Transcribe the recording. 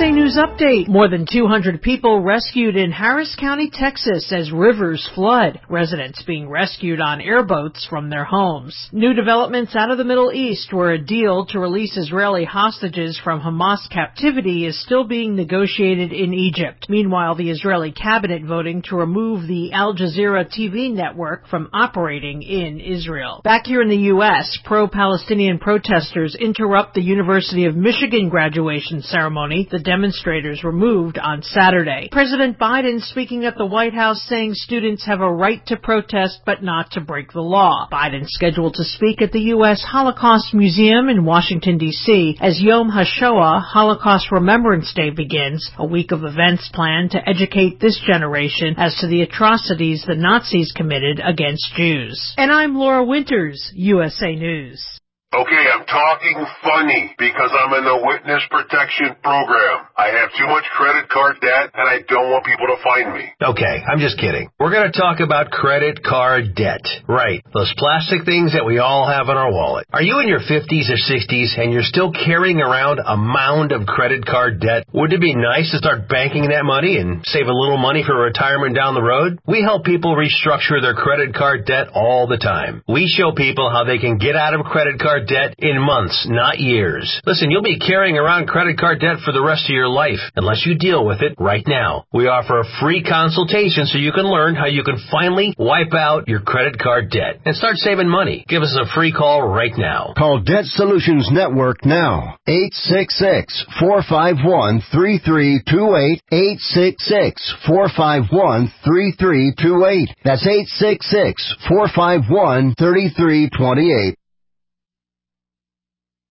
USA News Update. More than 200 people rescued in Harris County, Texas as rivers flood. Residents being rescued on airboats from their homes. New developments out of the Middle East, where a deal to release Israeli hostages from Hamas captivity is still being negotiated in Egypt. Meanwhile, the Israeli cabinet voting to remove the Al Jazeera TV network from operating in Israel. Back here in the U.S., pro-Palestinian protesters interrupt the University of Michigan graduation ceremony the demonstrators removed on Saturday. President Biden speaking at the White House saying students have a right to protest but not to break the law. Biden scheduled to speak at the U.S. Holocaust Museum in Washington, D.C. as Yom HaShoah, Holocaust Remembrance Day, begins, a week of events planned to educate this generation as to the atrocities the Nazis committed against Jews. And I'm Laura Winters, USA News. Okay, I'm talking funny because I'm in the witness protection program. I have too much credit card debt and I don't want people to find me. Okay, I'm just kidding. We're going to talk about credit card debt. Right, those plastic things that we all have in our wallet. Are you in your 50s or 60s and you're still carrying around a mound of credit card debt? Wouldn't it be nice to start banking that money and save a little money for retirement down the road? We help people restructure their credit card debt all the time. We show people how they can get out of credit card debt in months, not years. Listen, you'll be carrying around credit card debt for the rest of your life unless you deal with it right now. We offer a free consultation so you can learn how you can finally wipe out your credit card debt and start saving money. Give us a free call right now. Call Debt Solutions Network now. 866-451-3328. 866-451-3328. That's 866-451-3328.